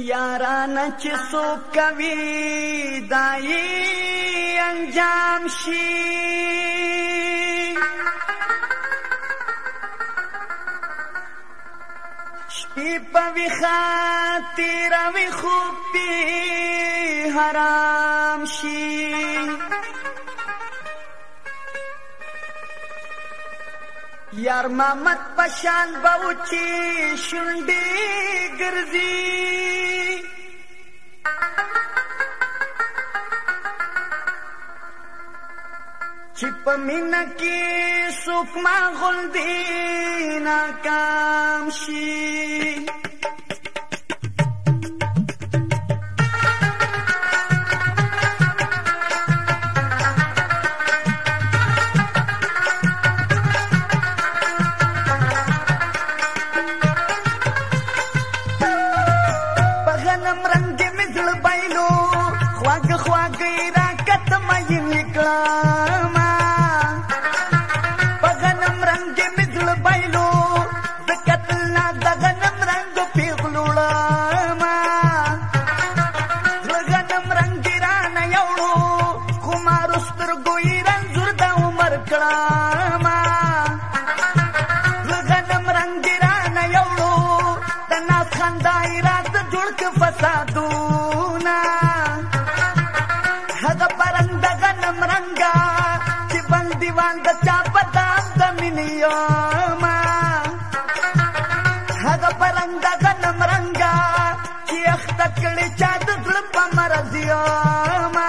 یارانه چې څوک کوي دایې انجام شي شپې په ویښه تېروي خوب پې حرام شي یار محمد پشان به و چې شونډې ګرځي چې په مینه کې څوک ماغول دی ناکام شي فسادونا هغه پرنده غنم رنګا چې بندیوان د چا په دام د مینې یما هغه پرنده غنم رنګا چې اخته کړې چا د زړه په مرض یما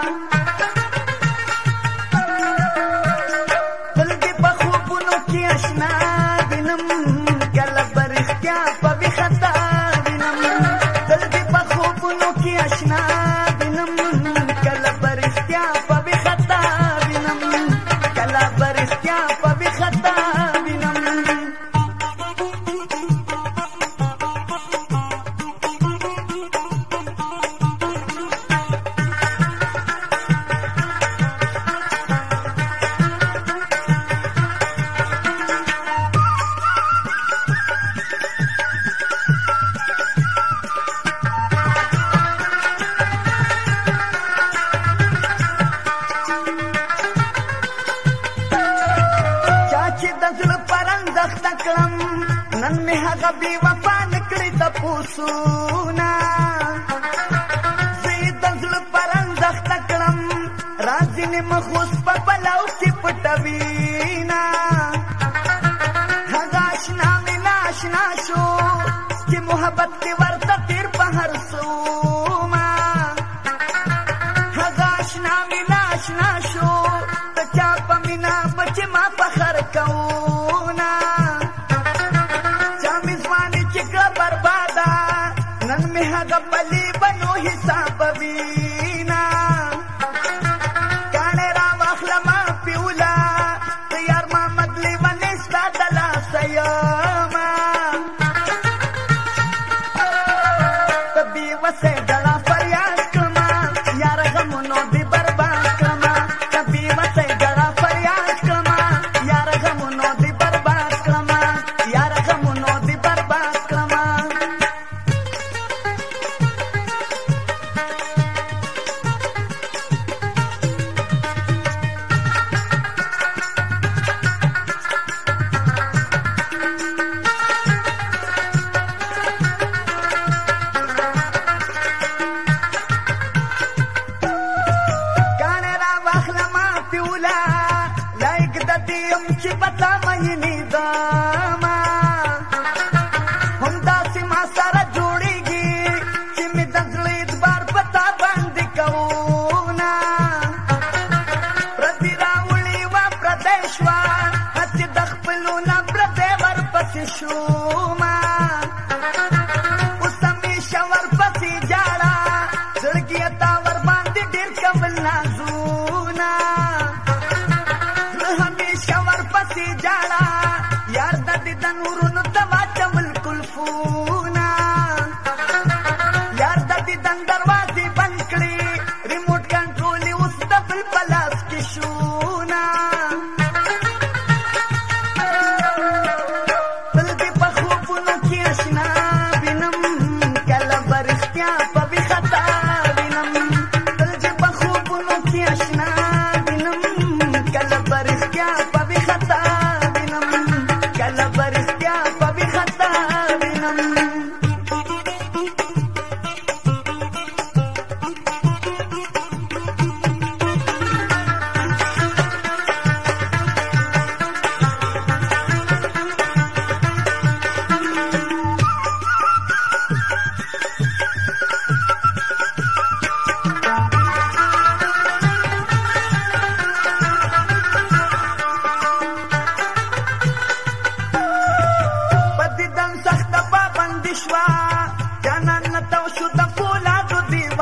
تل دې په خوبونو کې اشنا وینم کله په رښتیا په ویښه اشنا بینم کله برختیا په وخطا بینم کله برختیا په وخطا بینم نن می هغه بی وفا نکړی تپوسونه زه یې د زړه پرندخته کړم راځي مې مخوس په پلاو کې پټوینه هغه اشنا مې ناشنا شو چې محبت کې ورته تیر په هر سومه هغه اشنا مې ناشنا شو ته چا په مینا بچې ما فخر کوونه نن می هغه بلی بنو حساب وینا کاڼې را واخلما پیولا ته یار محمد لیونی ستا د لاسه یما ته بېوسې ډړه فریاد کړمه یاره غمونو دې برباد کړمه ته بېوسې ډړه فریاد کړمه یاره غمونو دې برباد کړمه یاره غمونو دې برباد کړمه چې پتا مې نظاما همداسې ما سره جوړېږي چې مې د زړه اعتبار پتا باندې کوونه پردي راوړې وه پردی شوه هسې د خپلو نه پردی ورپسې شومه اوس همیشه ورپسې جاړه زړګي تا ورباندې ډېر کول نازونه جاړه یار د دې د نورونو ته واچول کلفونه یار د دې د دروازې بند کړې ریموټ کنټرول یې اوس د بل په لاس کې شونه تل دې په خوبونو کې اشنا وینم کله برخ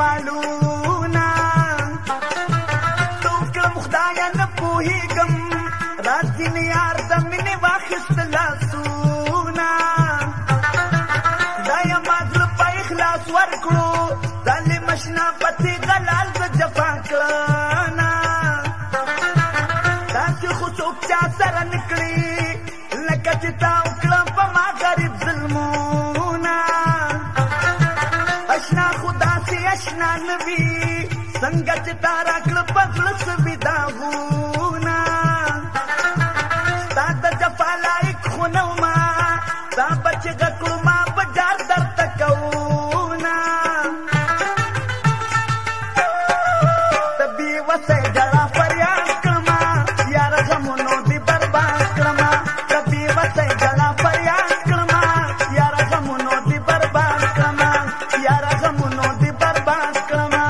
حالونه تو کړم خدایه نه پوهېږم راز ځینې یار د مینې واخیست لاسونه خدایه ما زړه په اخلاص ورکړو ظالم اشنا پسې غلال زه جفا کړنه داسې خو څوک چا سره نه کړي لکه چې تا وکړه په ما غریب ظلمونه اشنا خو داسې اشنا نه وي څنګه چې تا راکړه په زړه سوي داغونه ستا د جفا لایق خو نه ومه ستا به چې غږ کړو ما به جار درته کوونه ته بېوسی ژړا فریاد کړمه یاره غمونو دې برباد کړمه ته بېوسی ژړا فریاد کړمه یاره غمونو دې برباد کړمه یاره غمونو دې برباد کړمه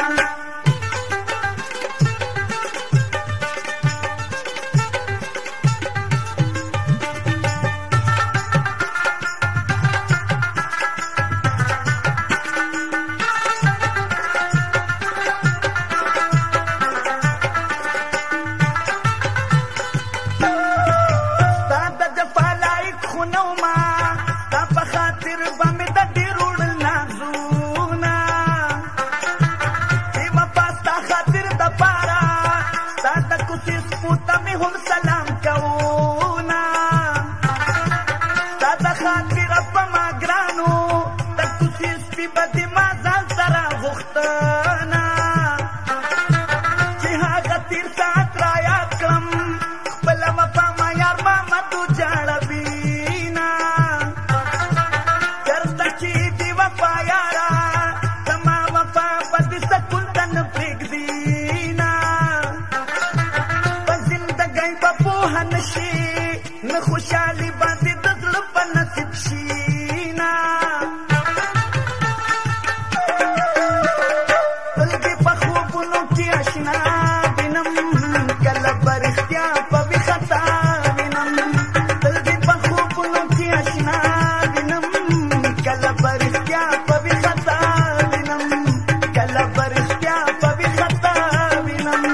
خوشحالي باندې د زړه په نصیب شینا قلبي په خوبونو کې اشنا وینم کله به رښتیا په وي خطا وینم قلبي په خوبونو کې اشنا وینم کله به رښتیا په وي خطا وینم کله به رښتیا په وي خطا وینم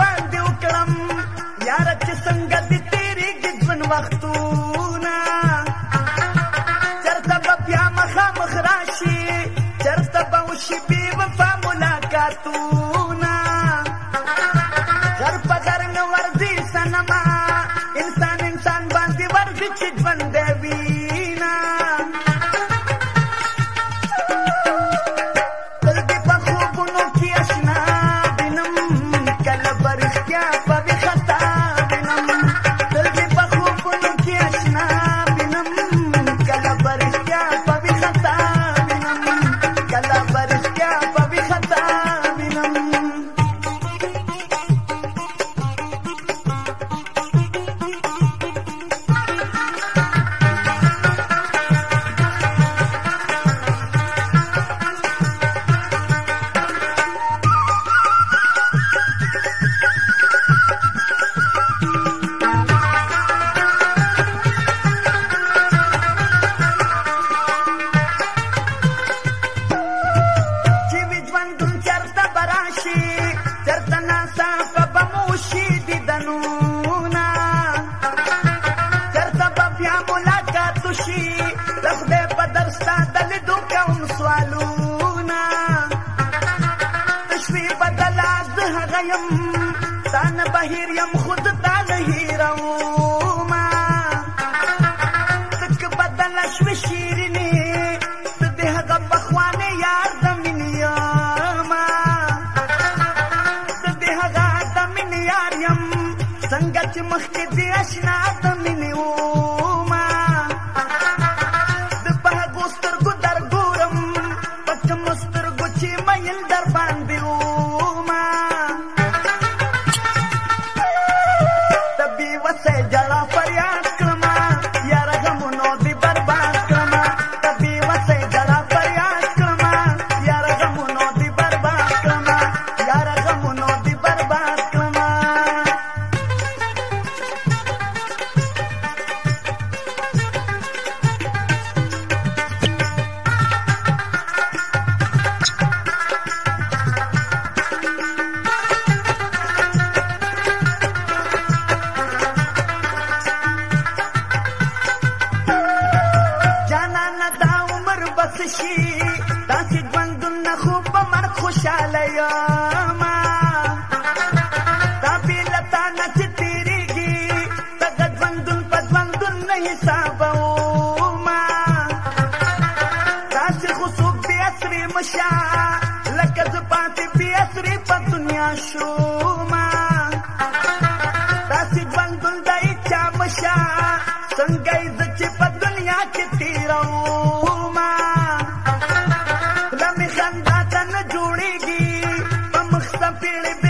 وختونه برکتونه غر په غر نه ورځي صنما انسان انسان باندې ورځي چې ژوند وینا تل دې په خوبونو کې اشنا وینم کله به رښتیا په خطا وینم تل دې په خوبونو کې اشنا وینم کله به رښتیا په خطا وینم کله به رښتیا په خطا وینم چرته ناڅاپه به مو شي دیدنونه چرته به بیا ملاقات وشي د خدای په در ستا د لیدو کوم سوالونه تشوي بدله زه هغه یم تا نه بهیر یم خود تا نه هیرومه تک بدله شوې شیرینې ته د هغه پخوانې یار د مینې یمه څنګه چې مخکې دې اشنا د مینې ومه د په هغو سترګو در ګورم په کومو سترګو چې میل در باندې ومه د بې وسۍ ژړا فریاد کړمه یاره غمونو دې برباد کړمه د بې وسۍ ژړا فریاد کړمه یاره غمونو دې برباد کړمه یاره غمونو دې برباد کړمه شي داسې ژوندونه خو به مرګ خوشحاله یمه دا بې له تا نه چې تېرېږي دغه ژوندون په ژوندون نه حسابومه داسې خو څوک بې اثرې مه شه لکه زه پاتې بې اثرې په دنیا شومه داسې ژوندون د هېچا مه شه څنګه یې زه چې په دنیا کې تېرومه خندا ته نه جوړېږي په مخ سپېړې